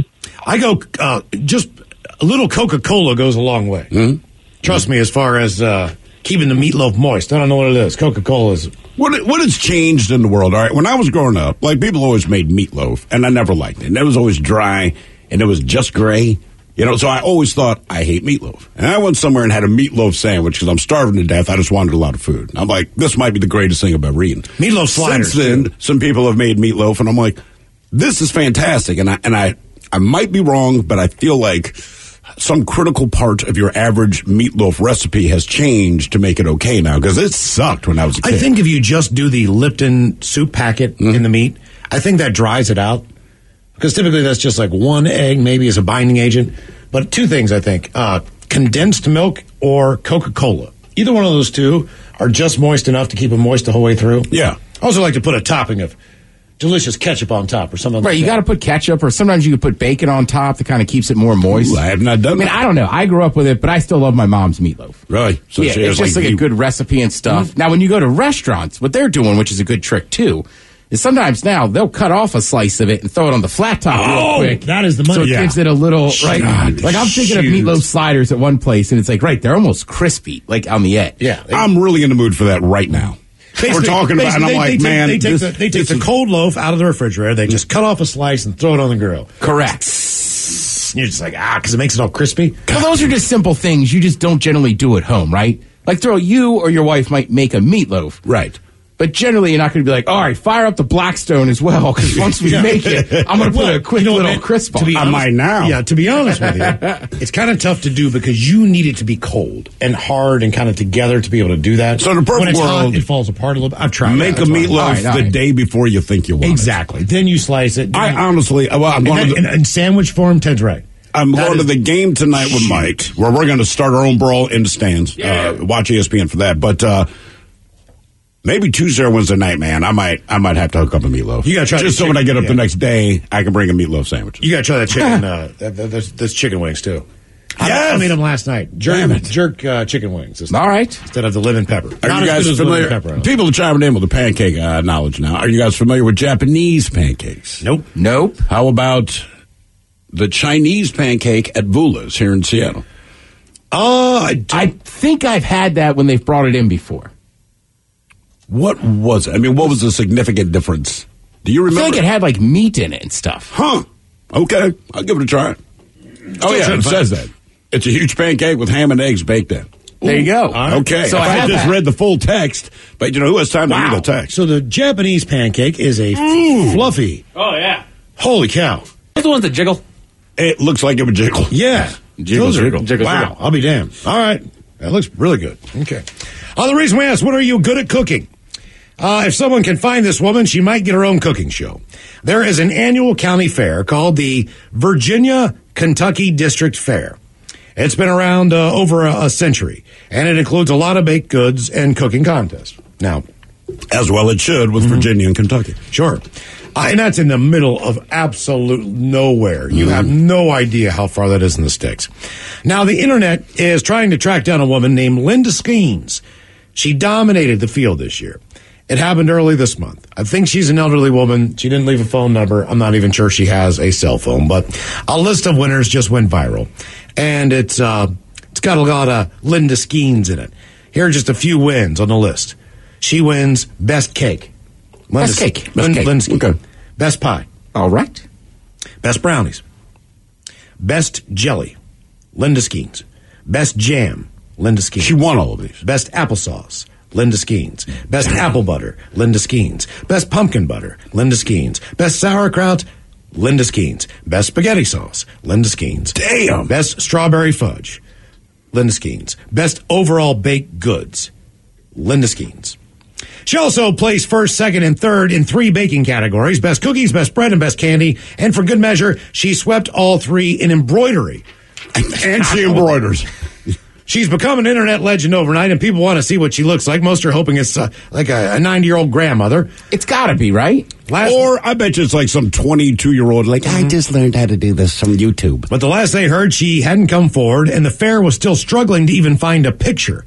G: I go just a little Coca-Cola goes a long way.
H: Mm-hmm.
G: Trust me, as far as keeping the meatloaf moist. I don't know what it is. Coca-Cola is.
H: What has changed in the world? All right, when I was growing up, like people always made meatloaf, and I never liked it. And it was always dry, and it was just gray. You know, so I always thought, I hate meatloaf. And I went somewhere and had a meatloaf sandwich because I'm starving to death. I just wanted a lot of food. And I'm like, this might be the greatest thing I've ever eaten.
G: Meatloaf sliders.
H: Since then, some people have made meatloaf, and I'm like, this is fantastic. And I might be wrong, but I feel like some critical part of your average meatloaf recipe has changed to make it okay now, because it sucked when I was a kid.
G: I think if you just do the Lipton soup packet in the meat, I think that dries it out. Because typically that's just like 1 egg, maybe as a binding agent. But 2 things, I think. Condensed milk or Coca-Cola. Either one of those 2 are just moist enough to keep them moist the whole way through.
H: Yeah.
G: I also like to put a topping of delicious ketchup on top or something like that.
L: Right, you got to put ketchup, or sometimes you can put bacon on top that kind of keeps it more moist.
H: Ooh, I have not done that.
L: I don't know. I grew up with it, but I still love my mom's meatloaf.
H: Really? So
L: yeah, it's just like a good recipe and stuff. Mm-hmm. Now, when you go to restaurants, what they're doing, which is a good trick too, is sometimes now they'll cut off a slice of it and throw it on the flat top real quick.
G: That is the money.
L: So it gives it a little, right? Like I'm thinking of meatloaf sliders at one place, and it's like, right, they're almost crispy, like on the edge.
G: Yeah.
H: I'm really in the mood for that right now. We're talking about, and I'm like, man.
G: They take the cold loaf out of the refrigerator, they just cut off a slice and throw it on the grill.
L: Correct.
G: And you're just like, because it makes it all crispy.
L: Well, those are just simple things you just don't generally do at home, right? Like you or your wife might make a meatloaf.
H: Right.
L: But generally, you're not going to be like, all right, fire up the Blackstone as well, because once we make it, I'm going to put a quick little crisp on.
H: I might now.
G: Yeah, to be honest with you, it's kind of tough to do because you need it to be cold and hard and kind of together to be able to do that.
H: So in a perfect
G: when it's
H: world,
G: hot, it falls apart a little bit. I've tried.
H: Make a meatloaf the day before you think you want
G: exactly.
H: it.
G: Then you slice it.
H: I honestly, I'm going to
G: in sandwich form. Ted's right.
H: I'm going to the game tonight with Mike, where we're going to start our own brawl in the stands. Watch ESPN for that, but. Maybe Tuesday or Wednesday night, man. I might have to hook up a meatloaf.
G: You got to try
H: just so when I get up the next day, I can bring a meatloaf sandwich.
G: You got to try that chicken. There's chicken wings too. I made them last night. Jerk chicken wings.
L: All right,
G: instead of the lemon pepper.
H: Are you guys familiar? People are chiming in with the pancake knowledge now. Are you guys familiar with Japanese pancakes?
G: Nope.
H: How about the Chinese pancake at Vula's here in Seattle?
L: I think I've had that when they've brought it in before.
H: What was it? I mean, what was the significant difference? Do you
L: I
H: remember?
L: feel like it had like meat in it and stuff.
H: Huh. Okay. I'll give it a try. Oh, yeah, it says that. It's a huge pancake with ham and eggs baked in.
L: There you go.
H: Okay.
L: So
H: I just read the full text, but who has time to read the text?
G: So the Japanese pancake is a fluffy.
O: Oh, yeah.
G: Holy cow.
O: Those the ones that jiggle.
H: It looks like it would jiggle.
G: Yeah.
H: Jiggle,
G: Those are-
H: jiggle.
O: Jiggle,
G: wow.
O: jiggle.
G: I'll be damned. All right. That looks really good. Okay. The reason we asked, when are you good at cooking? If someone can find this woman, she might get her own cooking show. There is an annual county fair called the Virginia Kentucky District Fair. It's been around over a century, and it includes a lot of baked goods and cooking contests. Now,
H: As well it should with Virginia and Kentucky.
G: sure. And that's in the middle of absolute nowhere. You have no idea how far that is in the sticks. Now, the internet is trying to track down a woman named Linda Skeens. She dominated the field this year. It happened early this month. I think she's an elderly woman. She didn't leave a phone number. I'm not even sure she has a cell phone, but a list of winners just went viral. And it's got a lot of Linda Skeens in it. Here are just a few wins on the list. She wins Best Cake.
L: Best cake.
G: Linda
L: Best cake.
G: Skeens.
L: Okay.
G: Best Pie.
L: All right.
G: Best Brownies. Best Jelly. Linda Skeens. Best Jam. Linda Skeens.
H: She won all of these.
G: Best Applesauce. Linda Skeens. Best Apple Butter. Linda Skeens. Best Pumpkin Butter. Linda Skeens. Best Sauerkraut. Linda Skeens. Best Spaghetti Sauce. Linda Skeens.
H: Damn.
G: Best Strawberry Fudge. Linda Skeens. Best Overall Baked Goods. Linda Skeens. She also placed first, second, and third in 3 baking categories: best cookies, best bread, and best candy. And for good measure, she swept all 3 in embroidery.
H: And she embroiders.
G: She's become an internet legend overnight, and people want to see what she looks like. Most are hoping it's like a 90-year-old grandmother.
L: It's got to be, right?
H: Or I bet you it's like some 22-year-old, like, I just learned how to do this from YouTube.
G: But the last they heard, she hadn't come forward, and the fair was still struggling to even find a picture.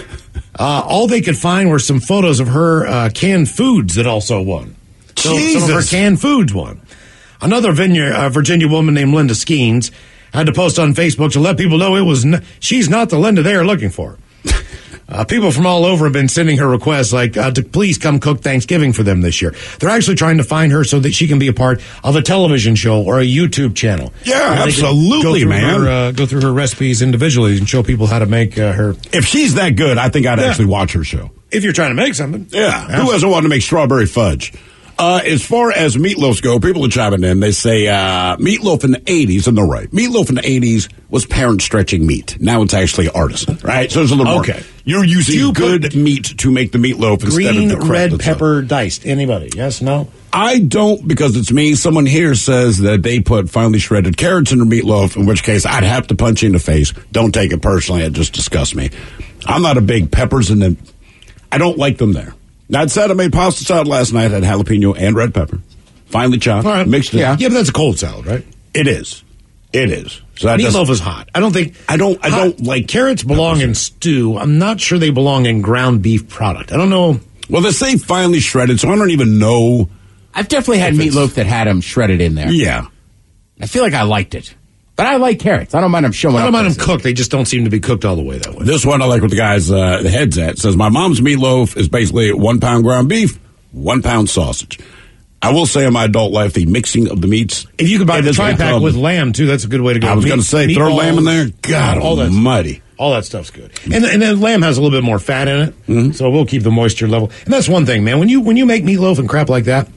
G: All they could find were some photos of her canned foods that also won. So some of her canned foods won. Another Virginia woman named Linda Skeens had to post on Facebook to let people know she's not the Linda they are looking for. People from all over have been sending her requests like to please come cook Thanksgiving for them this year. They're actually trying to find her so that she can be a part of a television show or a YouTube channel.
H: Yeah, absolutely, man.
G: Go through her recipes individually and show people how to make her.
H: If she's that good, I think I'd actually watch her show.
G: If you're trying to make something.
H: Yeah. Who hasn't wanted to make strawberry fudge? As far as meatloafs go, people are chiming in. They say meatloaf in the 80s, and they're right. Meatloaf in the 80s was parent-stretching meat. Now it's actually artisan, right? So there's a little more.
G: Okay.
H: You're using good meat to make the meatloaf instead of the crap
G: red
H: that's
G: pepper diced. Anybody? Yes, no?
H: I don't, because it's me. Someone here says that they put finely shredded carrots in their meatloaf, in which case I'd have to punch you in the face. Don't take it personally. It just disgusts me. I'm not a big peppers in them. I don't like them there. That said, I made pasta salad last night. I had jalapeno and red pepper. Finely chopped.
G: All right.
H: Mixed it.
G: Yeah, but that's a cold salad, right?
H: It is. It is. So that
G: meatloaf is hot. I don't like carrots belong in stew. I'm not sure they belong in ground beef product. I don't know.
H: Well, they say finely shredded, so I don't even know.
L: I've definitely had meatloaf that had them shredded in there.
H: Yeah.
L: I feel like I liked it. But I like carrots. I don't mind them showing up.
G: I don't mind them cooked. They just don't seem to be cooked all the way that way.
H: This one I like what the guy's the head's at. It says, my mom's meatloaf is basically 1 pound ground beef, 1 pound sausage. I will say in my adult life, the mixing of the meats.
G: If you could buy the tri-pack with lamb, too, that's a good way to go.
H: I was going to say, throw lamb in there. God almighty.
G: All that stuff's good. And then lamb has a little bit more fat in it, so we'll keep the moisture level. And that's one thing, man. When you make meatloaf and crap like that,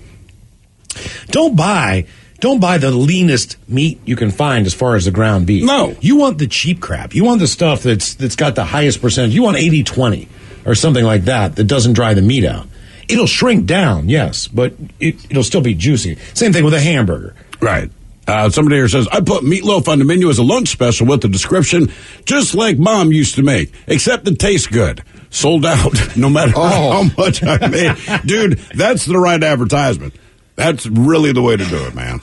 G: don't buy the leanest meat you can find as far as the ground beef.
H: No.
G: You want the cheap crap. You want the stuff that's got the highest percentage. You want 80-20 or something like that doesn't dry the meat out. It'll shrink down, yes, but it'll still be juicy. Same thing with a hamburger.
H: Right. Somebody here says, I put meatloaf on the menu as a lunch special with the description, just like Mom used to make, except it tastes good. Sold out, no matter how much I made. Dude, that's the right advertisement. That's really the way to do it, man.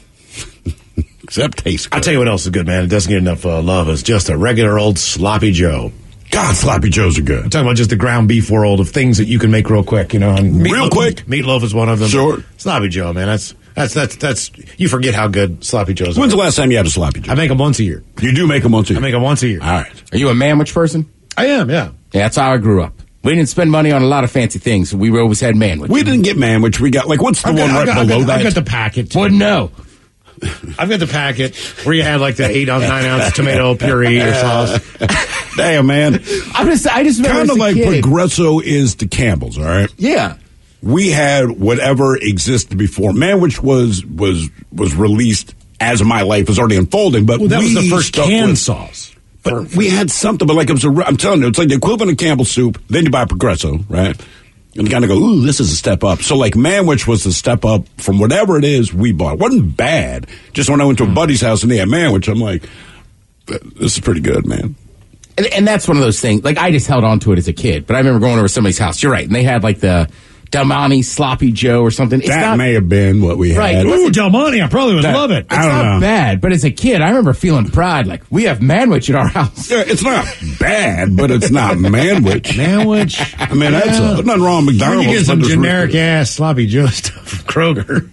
H: Except taste good.
G: I'll tell you what else is good, man. It doesn't get enough love. It's just a regular old Sloppy Joe.
H: God, Sloppy Joes are good.
G: I'm talking about just the ground beef world of things that you can make real quick, And
H: real quick?
G: Meatloaf is one of them.
H: Sure.
G: Sloppy Joe, man. That's you forget how good Sloppy Joe's are.
H: When's the last time you had a Sloppy Joe?
G: I make them once a year.
H: You do make them once a year?
G: I make them once a year.
H: All right.
L: Are you a manwich person?
G: I am, yeah.
L: Yeah, that's how I grew up. We didn't spend money on a lot of fancy things. We always had manwich.
H: We didn't get manwich. We got, what's the one right below that?
G: I've got the packet.
L: Wouldn't know.
G: I've got the packet where you had like the 8 ounce, 9 ounce tomato puree or sauce.
H: Damn, man.
L: I just
H: kind of like Progresso is to Campbell's, all right?
L: Yeah.
H: We had whatever existed before. Manwich was released as my life was already unfolding, but
G: that was the first canned sauce.
H: But we had something, but it was I'm telling you, it's like the equivalent of Campbell's soup. Then you buy Progresso, right? And you kind of go, ooh, this is a step up. So Manwich was the step up from whatever it is we bought. It wasn't bad. Just when I went to a buddy's house and they had Manwich, I'm like, this is pretty good, man.
L: And that's one of those things. I just held on to it as a kid, but I remember going over to somebody's house. You're right, and they had the Del Monte Sloppy Joe or something.
H: That may have been what we had.
L: Right.
G: Ooh, Del Monte, I probably would love it.
L: It's not bad, but as a kid, I remember feeling pride. We have Manwich at our house.
H: Yeah, it's not bad, but it's not Manwich.
G: Manwich.
H: I mean, there's nothing wrong with McDonald's.
G: You get some generic ass Sloppy Joe stuff from Kroger.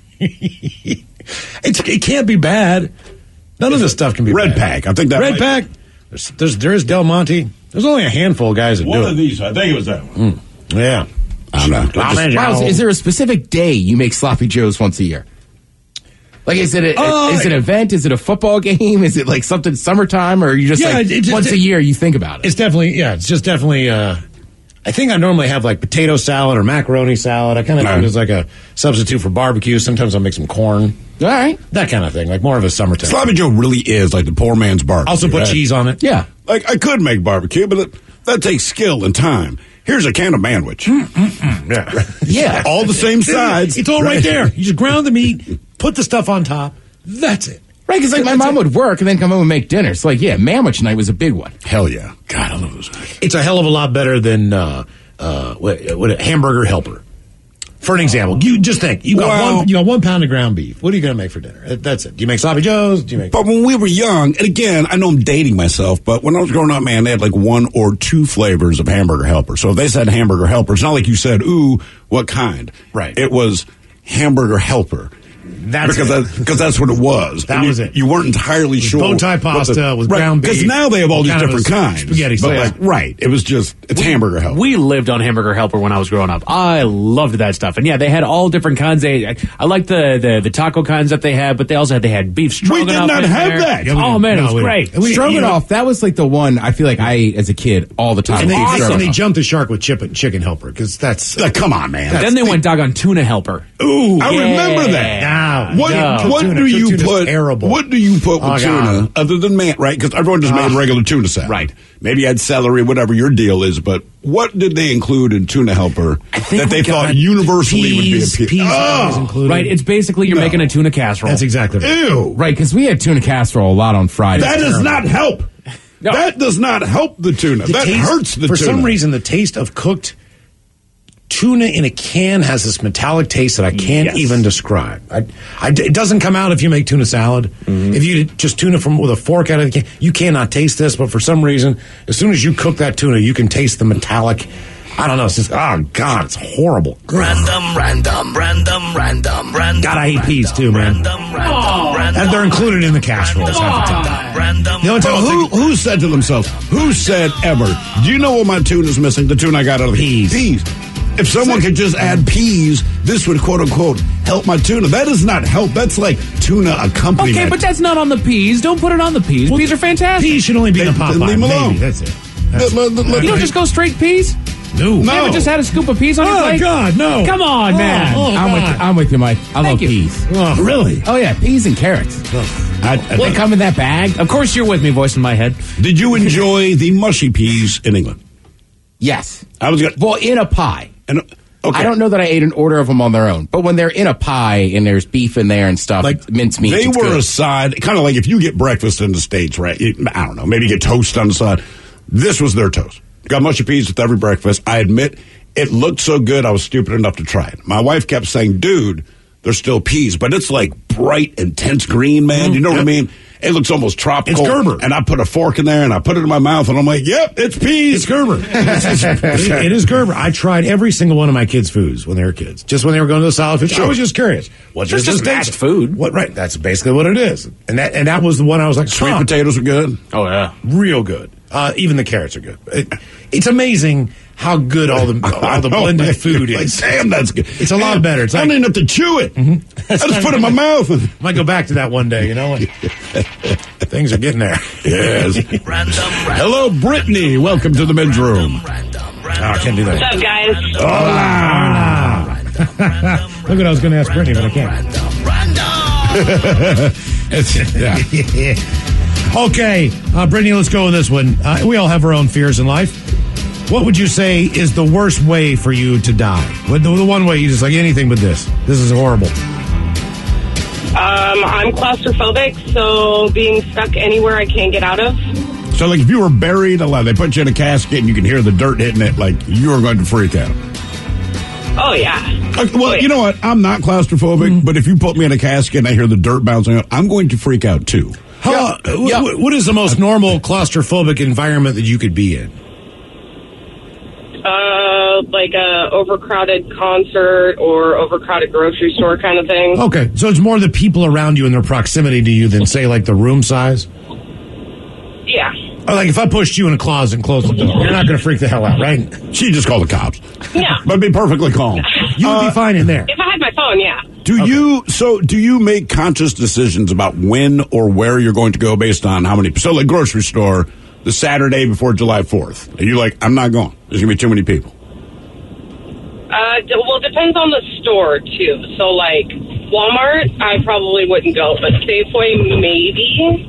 G: It can't be bad. None of this stuff can be
H: Red
G: bad.
H: Pack. I think that
G: Red Pack. There is Del Monte. There's only a handful of guys that do it.
H: One of these, I think it was that one.
G: Yeah.
H: I don't know.
L: Miles, is there a specific day you make Sloppy Joes once a year? Is it an event? Is it a football game? Is it something summertime? Or are you just once a year you think about it?
G: It's definitely, it's just definitely, I think I normally have potato salad or macaroni salad. I kind of do it as a substitute for barbecue. Sometimes I'll make some corn.
L: All right.
G: That kind of thing, more of a summertime.
H: Sloppy Joe really is the poor man's barbecue.
G: Also put cheese on it.
L: Yeah.
H: I could make barbecue, but that takes skill and time. Here's a can of Manwich.
G: Yeah.
L: Yeah.
H: All the same sides.
G: It's all right there. You just ground the meat, put the stuff on top. That's it.
L: Right, because my mom would work and then come home and make dinner. So Manwich night was a big one.
H: Hell yeah. God, I love those.
G: It's a hell of a lot better than Hamburger Helper. For an example, you just think you got 1 pound of ground beef. What are you going to make for dinner? That's it. Do you make Sloppy Joes?
H: But when we were young, and again, I know I'm dating myself, but when I was growing up, man, they had 1 or 2 flavors of Hamburger Helper. So if they said Hamburger Helper, it's not like you said, ooh, what kind?
G: Right.
H: It was Hamburger Helper. Because that's what it was.
G: That was it.
H: You weren't entirely sure.
G: Bone tie pasta with ground beef.
H: Because now they have all these different kinds.
G: Spaghetti
H: sauce. But it was just, it's Hamburger Helper.
U: We lived on Hamburger Helper when I was growing up. I loved that stuff. And yeah, they had all different kinds. I liked the taco kinds that they had, but they had beef stroganoff.
H: We did not have that.
U: Oh man, it was great.
L: Stroganoff, that was the one I feel like I ate as a kid all the time.
G: And they jumped the shark with chicken helper because that's...
H: come on, man.
U: Then they went doggone tuna helper.
H: Ooh, I remember that. What do you put with tuna other than right? Because everyone just made regular tuna salad.
U: Right.
H: Maybe you had celery, whatever your deal is, but what did they include in tuna helper that they thought universally would be a
G: peas included.
U: Right, it's basically you're making a tuna casserole.
G: That's exactly right.
H: Ew.
L: Right, because we had tuna casserole a lot on Friday.
H: That does not help. No. That does not help the tuna. That hurts the tuna.
G: For some reason, the taste of cooked tuna in a can has this metallic taste that I can't even describe. It doesn't come out if you make tuna salad. Mm-hmm. If you just tuna with a fork out of the can, you cannot taste this. But for some reason, as soon as you cook that tuna, you can taste the metallic. I don't know. It's just, oh God, it's horrible.
E: Random.
G: God, I hate peas too, man. And they're included in the casseroles half the time.
H: Who said to themselves? Who said ever? Do you know what my tuna's missing? The tuna I got out of peas. If someone could just add peas, this would, quote unquote, help my tuna. That does not help. That's like tuna accompaniment.
U: Okay, but that's not on the peas. Don't put it on the peas. Peas are fantastic.
G: Peas should only be in a Popeye.
H: Leave them alone.
G: That's it.
U: You don't just go straight peas?
G: No.
U: You haven't just had a scoop of peas on your plate?
G: Oh, God, no.
U: Come on, man.
L: I'm with you, Mike. I love peas.
G: Oh, really?
L: Oh, yeah, peas and carrots. They come in that bag.
U: Of course you're with me, voice in my head.
H: Did you enjoy the mushy peas in England?
L: Yes.
U: Well, in a pie.
H: Okay.
L: I don't know that I ate an order of them on their own, but when they're in a pie and there's beef in there and stuff, mincemeat.
H: They were a side, kind of like if you get breakfast in the States, right? I don't know, maybe you get toast on the side. This was their toast. Got mushy peas with every breakfast. I admit, it looked so good, I was stupid enough to try it. My wife kept saying, dude, there's still peas, but it's like bright, intense green, man. You know what I mean? It looks almost tropical.
G: It's Gerber.
H: And I put a fork in there and I put it in my mouth and I'm like, yep, it's peas.
G: It's Gerber. It is Gerber. I tried every single one of my kids' foods when they were kids. Just when they were going to the solid food. Sure. I was just curious. What's
U: just fast food?
G: Right. That's basically what it is. And that was the one I was like,
H: sweet potatoes are good.
U: Oh, yeah.
G: Real good. Even the carrots are good. It's amazing how good all the blended food is.
H: Like, damn, that's good.
G: It's a lot better. It's
H: I don't even have to chew it. I just put it in my mouth.
G: Might go back to that one day, Things are getting there.
H: Yes. Hello, Brittany. Welcome to the men's room.
G: I can't do that.
F: What's up, guys?
G: Look what I was going to ask Brittany, but I can't. Okay, Brittany, let's go with this one. We all have our own fears in life. What would you say is the worst way for you to die? The one way you just like anything but this. This is horrible.
F: I'm claustrophobic, so being stuck anywhere I can't get out of.
H: So, like, if you were buried alive, they put you in a casket and you can hear the dirt hitting it, like, you are going to freak out.
F: Oh, yeah.
H: Well, you know what? I'm not claustrophobic, but if you put me in a casket and I hear the dirt bouncing out, I'm going to freak out, too.
G: What is the most normal claustrophobic environment that you could be in?
F: Like a overcrowded concert or overcrowded grocery store kind of thing.
G: Okay, so it's more the people around you and their proximity to you than, say, like the room size?
F: Yeah.
G: Like if I pushed you in a closet and closed the door, you're not going to freak the hell out, right?
H: She'd just call the cops.
F: Yeah.
H: But be perfectly calm.
G: You would be fine in there.
F: If I had my phone, yeah.
H: Do you make conscious decisions about when or where you're going to go based on how many? So, like grocery store, the Saturday before July 4th, and you're like, I'm not going. There's going to be too many people.
F: Well, it depends on the store, too. So, like, Walmart, I probably wouldn't go, but Safeway, maybe.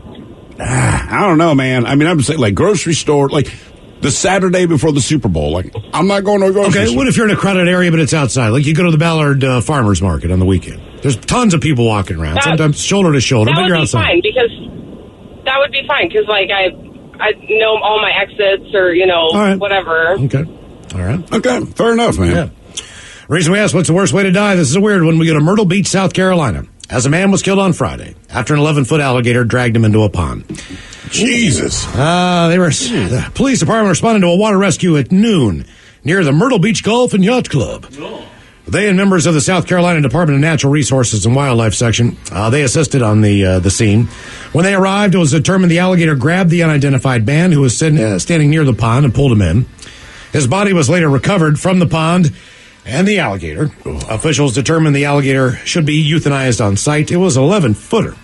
H: I don't know, man. I mean, I'm saying, like, grocery store, like, the Saturday before the Super Bowl, like, I'm not going to a grocery store.
G: Okay, what if you're in a crowded area, but it's outside? Like, you go to the Ballard Farmers Market on the weekend. There's tons of people walking around, sometimes shoulder to shoulder, but you're outside.
F: That would be fine, because, like, I know all my exits or, whatever.
G: Okay. All right.
H: Okay, fair enough, man.
G: Yeah. Reason we asked what's the worst way to die, this is a weird one. We go to Myrtle Beach, South Carolina, as a man was killed on Friday after an 11-foot alligator dragged him into a pond.
H: Jesus.
G: The police department responded to a water rescue at noon near the Myrtle Beach Golf and Yacht Club. They and members of the South Carolina Department of Natural Resources and Wildlife section, they assisted on the scene. When they arrived, it was determined the alligator grabbed the unidentified man who was standing near the pond and pulled him in. His body was later recovered from the pond and the alligator. Officials determined the alligator should be euthanized on site. It was an 11-footer.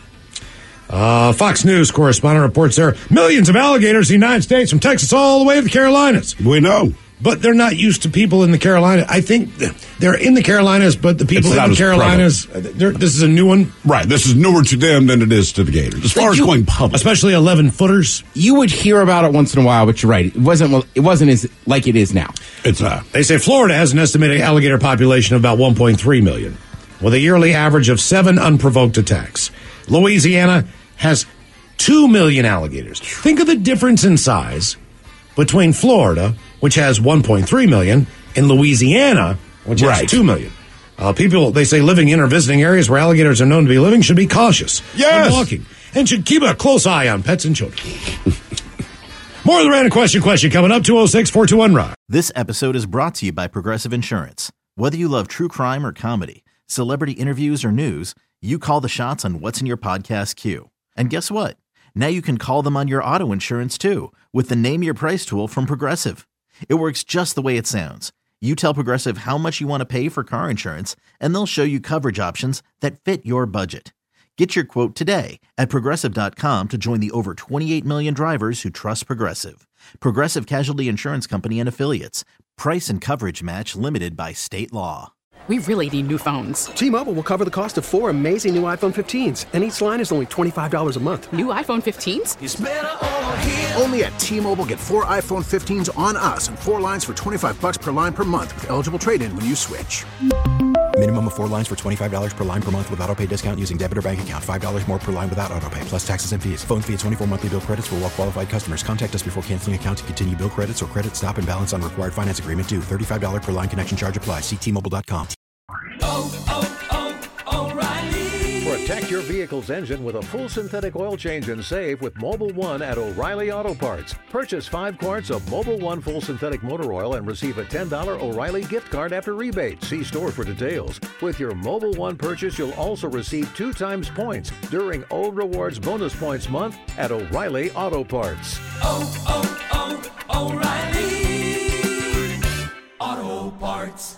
G: Fox News correspondent reports there are millions of alligators in the United States from Texas all the way to the Carolinas.
H: We know.
G: But they're not used to people in the Carolinas. I think they're in the Carolinas, but the people in the Carolinas, this is a new one.
H: Right. This is newer to them than it is to the Gators. As far as going public.
G: Especially 11-footers.
L: You would hear about it once in a while, but you're right. It wasn't as like it is now.
H: It's not.
G: They say Florida has an estimated alligator population of about 1.3 million, with a yearly average of 7 unprovoked attacks. Louisiana has 2 million alligators. Think of the difference in size between Florida, which has 1.3 million, and Louisiana, which has 2 million. People, they say, living in or visiting areas where alligators are known to be living should be cautious when walking and should keep a close eye on pets and children. More of the random question coming up, 206-421-ROCK.
C: This episode is brought to you by Progressive Insurance. Whether you love true crime or comedy, celebrity interviews or news, you call the shots on what's in your podcast queue. And guess what? Now you can call them on your auto insurance, too, with the Name Your Price tool from Progressive. It works just the way it sounds. You tell Progressive how much you want to pay for car insurance, and they'll show you coverage options that fit your budget. Get your quote today at Progressive.com to join the over 28 million drivers who trust Progressive. Progressive Casualty Insurance Company and Affiliates. Price and coverage match limited by state law.
O: We really need new phones.
P: T-Mobile will cover the cost of 4 amazing new iPhone 15s, and each line is only $25 a month.
O: New iPhone 15s?
Q: It's better over here. Only at T-Mobile, get 4 iPhone 15s on us and 4 lines for $25 per line per month with eligible trade-in when you switch.
R: Minimum of 4 lines for $25 per line per month with autopay discount using debit or bank account. $5 more per line without autopay, plus taxes and fees. Phone fee at 24 monthly bill credits for well-qualified customers. Contact us before canceling account to continue bill credits or credit stop and balance on required finance agreement due. $35 per line connection charge applies. See T-Mobile.com.
Q: For a
A: Protect your vehicle's engine with a full synthetic oil change and save with Mobil 1 at O'Reilly Auto Parts. Purchase 5 quarts of Mobil 1 full synthetic motor oil and receive a $10 O'Reilly gift card after rebate. See store for details. With your Mobil 1 purchase, you'll also receive 2 times points during O Rewards Bonus Points Month at O'Reilly Auto Parts.
V: O'Reilly Auto Parts.